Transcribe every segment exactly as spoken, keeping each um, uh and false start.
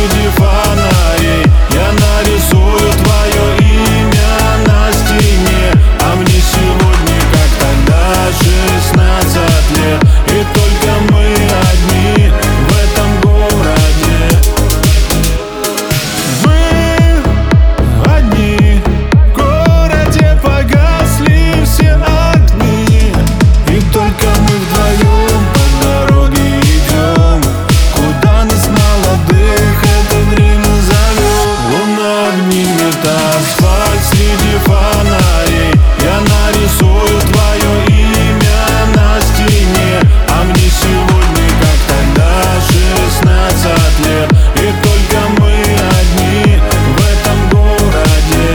среди фонарей. Я нарисую твое имя на стене, а мне сегодня, как тогда, шестнадцать лет. И только мы одни в этом городе. Мы одни в городе, погасли все огни. И только мы вдвоем по дороге идем, куда нас молодых это время зовет. Луна обнимет асфальт среди фонарей. Я нарисую твое имя на стене, а мне сегодня, как тогда, шестнадцать лет. И только мы одни в этом городе.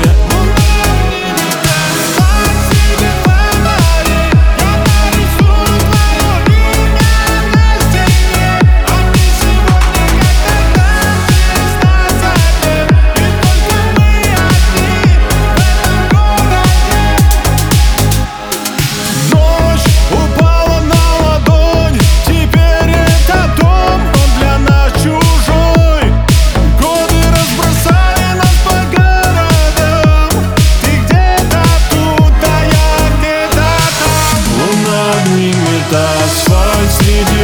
Ночь упала на ладонь, теперь это дом, он для нас чужой. Годы разбросали нас по городам. Ты где-то тут, а я где-то там. Луна обнимет асфальт среди